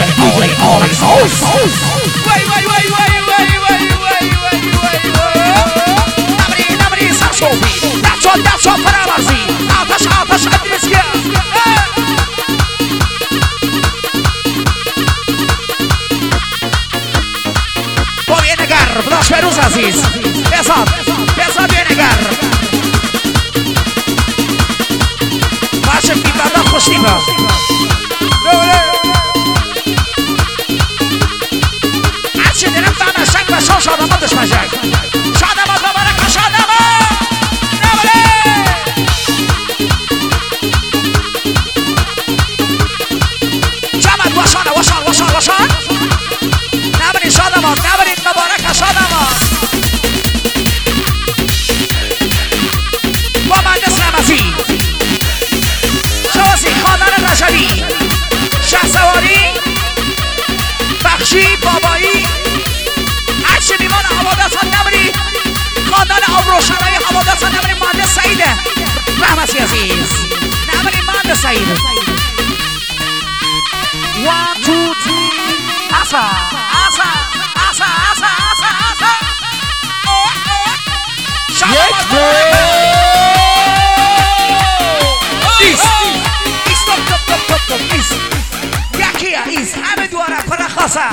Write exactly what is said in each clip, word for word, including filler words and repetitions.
دیجی دیجی آلی سوس وای وای وای وای وای وای وای وای وای نبری نبری سرشوبی دچا دچا فرامرزی آتش آتش ادمیسکیا با یه نگر بلاش بروز عزیز بزاد بزاد یه نگر باشه بی بردم خوش نیبا هرچی دیرم بنا شک و شان شادماتش مجک شادمات مبارک شادمات نبره جمعت وشان وشان وشان وشان نبرین شادمات نبرین مبارک شادمات با مهندس رحمتی شوازی خاندان رجبی شهسواری بخشی بابایی هرچی میوان حوادث ها نبری خاندان آبروشنای حوادث ها نبری مهندس سعید رحمتی عزیز نبری مهندس سعید وان تو تری آسا آسا آسا آسا آسا آسا یک دو ایست ایست توب توب توب توب توب ایست یکیه ایست همه دواره پر خاصه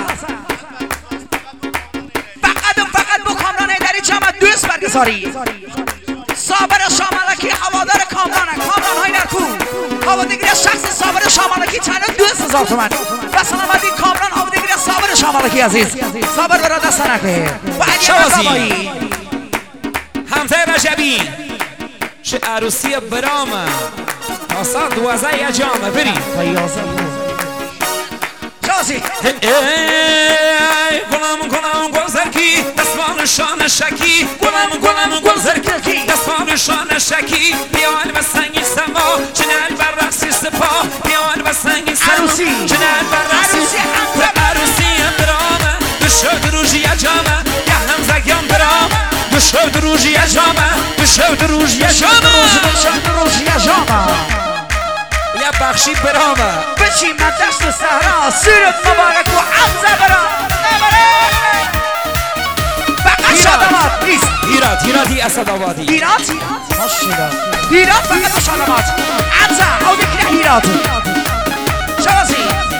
فقط و فقط با کامران ایدری جمع دوست برگزاری صابر شاملکی هوادار کامرانه کامران های نرکو هوادگیری شخص صابر شاملکی چند دوست هزار تومن و سلامتی کامران هوادگیری صابر شاملکی عزیز صابر برا دست نکه و علی بابایی حمزه رجبی چه عروسی برامه تاسا دوازه یا جامه بری شازی گلم گلم گل زرکی دستمان شان شکی گلم گلم گل زرکی دستمان شان شکی بیان و سنگی سما چنل بر رقصی سپا بیان و سنگی سما چنل بر رقصی و عروسی برامه بشود روژی جامه یا حمزه گم برامه بشود روژی جامه بشود روژی جامه بشود روژی جامه یا بخشی برامه بچی من دشت و صحرا سیرت مبارک و حمزه برام فقط شادمات نیست هیرات هیراتی اسد آبادی هیرات هیرات فقط و شادمات حمزه او دکره هیرات شوازی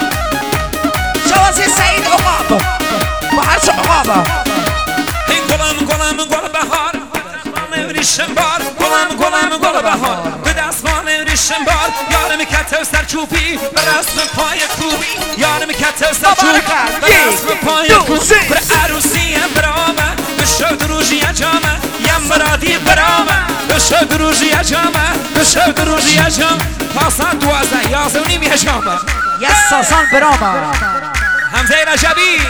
شوازی سعید عقاب با هر چه عقابه این گلم گلم گل بهار ریشم بار گلم گلم گل بهار به دستمان ریشم بار یارم کته سر چوبی به رسم پای کوبی یارم کته سر چوبی به رسم پای کوبی بر عروسی برامه به شد روژی جامه یم مرادی برامه به شد روژی جامه به شد روژی جامه تاسان دوازده یازده و نیم جامه یه ساسان برامه حمزه رجبی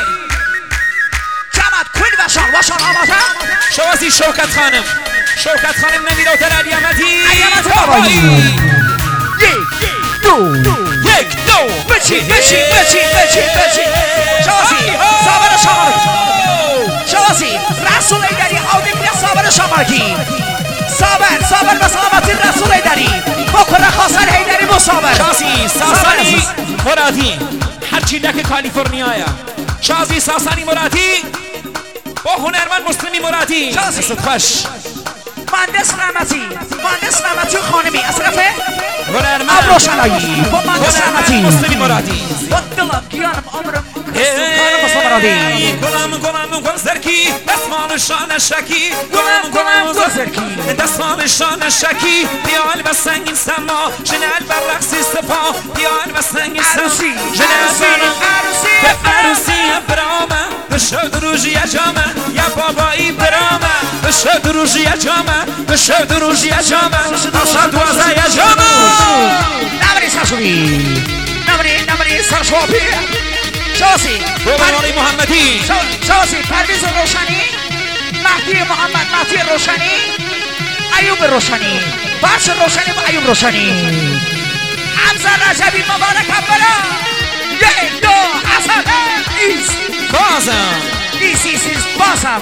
جمعت کل وشان وشان آماده شوازی شوکت خانم شوکت خانم نمیراتر علی احمدی بابایی یک دو یک دو بچین بچین بچین بچین بچین شوازی صابر شمارکی شوازی رسول ایدری آودگیری صابر شمارکی صابر صابر به سلامتی رسول ایدری با کره خاصر ایدری با صابر شوازی ساسانی مرادی هرچی دک کالیفرنیایا شوازی ساسانی مرادی با هنرمند مسلمی مرادی شوازی خوش مهندس رحمتی مهندس رحمتی و خانمی از طرف هنرمند ابروشنایی با مهندس رحمتی مسلمی مرادی با دلم گیانم عمرم خانم مسلم مرادی گلم گلم گل زرکی دستمان شان شکی گلم گلم گل زرکی دستمان شان شکی بیال و سنگین سما جنل بر رقصی سپا بیال و سنگین سما عروسی جنل عروسی بر عروسی برامه بشد روژی جامه یا بابایی برامه بشد روژی جامه بشد روژی جامه بشد دوازه جامه نبری سرشوی نبری نبری سرشوی شاسی بابایی محمدی شاسی پرویز روشنی مهدی محمد مهدی روشنی ایوب روشنی فرش روشنی و ایوب روشنی حمزه رجبی مبارک برا یک دو حسن ایست بازم ایست ایست ایست بازم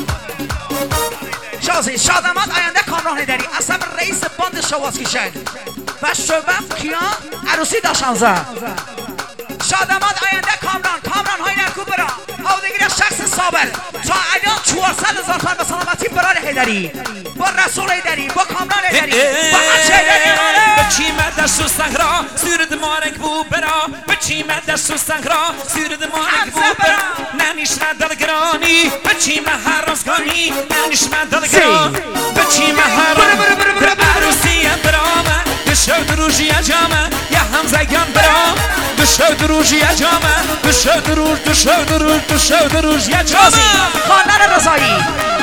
شازی شادمات آینده کامران داری اصلا رئیس باند شواز کشن و شبم کیان عروسی داشتنزه شادماد آینده کامران کامران های نکو برا او دیگر شخص صابر تا الان چهارصد هزار تومان به سلامتی برای حیدری با رسول حیدری با کامران حیدری با هرچه حیدری بچی مد سو سنگرا سورد مارک بو برا بچی مد سو سنگرا سورد مارک بو برا ننیش مدل گرانی بچی مهر رازگانی ننیش مدل گران بچی مهر در عروسی برامه بشو دروجی اجامه یا همزگان برام بشو دروجی اجامه بشو دروج بشو دروج بشو دروج اجامه خانم رضایی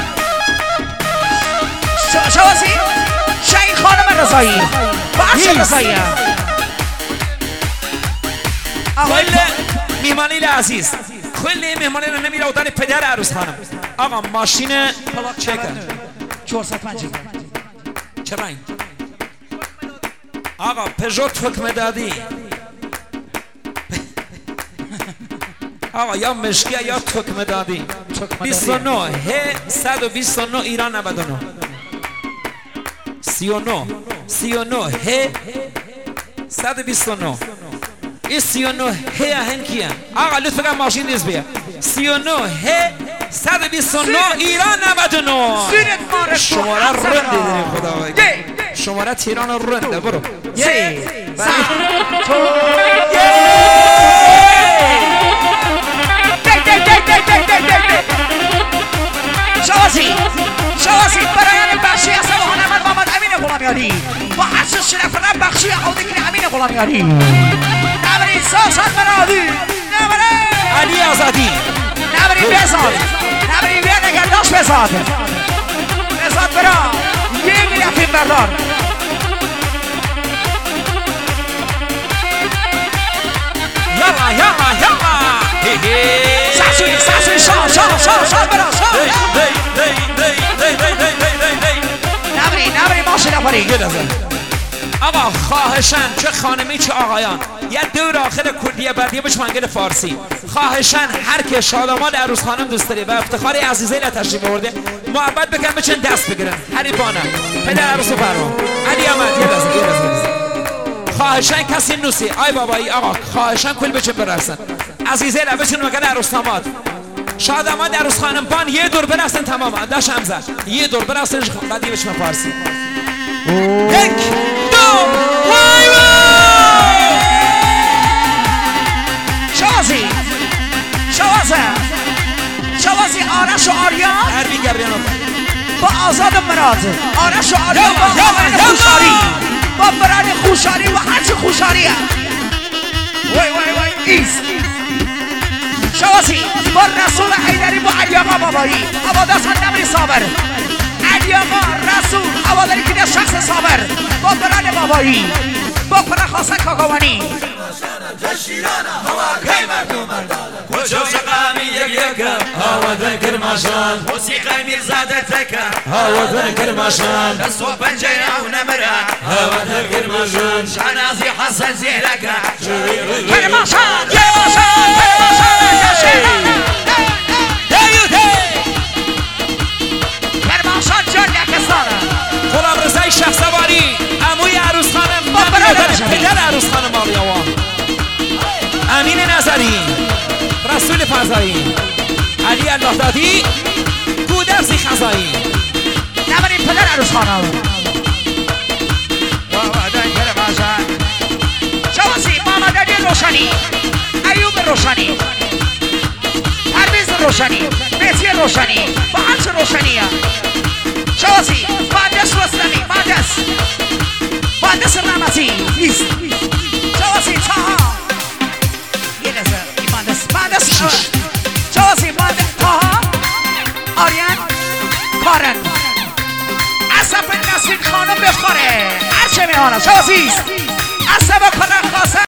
شوازی شاید خانم رضایی باشه رضایی کل میمانی عزیز کل مهمانی رو نمیره ودن پدر عروس خانم آقا ماشین چکر چهارصد و پنج چرا این آقا پژوت حکم دادی آقا یا مشکی یا حکم دادی بیست و نه ه صد و بیست و نه ایران نود و نه سی و نه سی و نه ه صد و بیست و نه این سی و نه ه اهن کیه آقا لطفا کن ماشین نیست بیا سی و نه ه صد و بیست و نه ایران نود و نه شماره رنده داریم خدا باید شماره تیران رنده برو سه تو شوازی شوازی برای بخشی از محمد محمد امین غلامیاری با عرش شرفنا بخشی عودگی امین غلامیاری نبری ساسان برادی نبری علی آزادی نبری بزاد نبری بیا نگرداش بزاد بزاد برا یه میرفیم بردار یالا یالا یالا ساسوی ساسوی شال شال شال شال برا شال نبری نبری ماشین نبری آقا خواهشن چه خانمی چه آقایان یه دور آخر کردیه بردیه بهش منگل فارسی خواهشن هر که شادمان عروس خانم دوست داری و افتخار عزیزه را تشریف برده محبت بکن بچن دست بگیرن حریفانه پدر عروس فرما علی احمد یه لحظه یه لحظه خواهشن کسی نوسی آی بابایی آقا خواهشن کل بچن برسن عزیزه را بچن مگن عروس داماد شادمان عروس خانم بان یه دور برسن تمام داش همزه یه دور برسن بعدی بچن فارسی یک دو وای وای شوازی شوازه شوازی آرش و آریان هربین گبریانو با آزاد و مراد آرش و آریان با برای خوشاری با برای خوشاری و هرچی خوشاریه وای وای وای ایست شوازی با رسول حیدری با علی آقا بابایی عبادت نبری صابر علی آقا رسول حواداری که شخص صابر با برای بابایی با پر خاصه کاکاوانی کجا شقامی یک یک هوا در کرماشان موسیقی میرزاده تکه هوا در کرماشان دستو پنجره و نمره هوا در کرماشان شنازی حسن زیرکه کرماشان کرماشان کرماشان کرماشان جان یکستانه غلام رضای شخصواری عموی عروس خانم پدر عروس خانم آلیاوان امین نظری رسول فضایی علی الله دادی گودرزی خزایی نبریم پدر عروس خانم شوازی محمد علی روشنی ایوب روشنی پرویز روشنی مهدی روشنی با هرچه روشنیه شوازی مهندس رستمی مهندس مهندس رحمتی نیست شوازی تاها یه نظر این مهندس مهندس شوازی مهندس تاها آریان کارن عصب نسیم خانم بخوره هرچه میمانه شوازی عصب کنن خاصه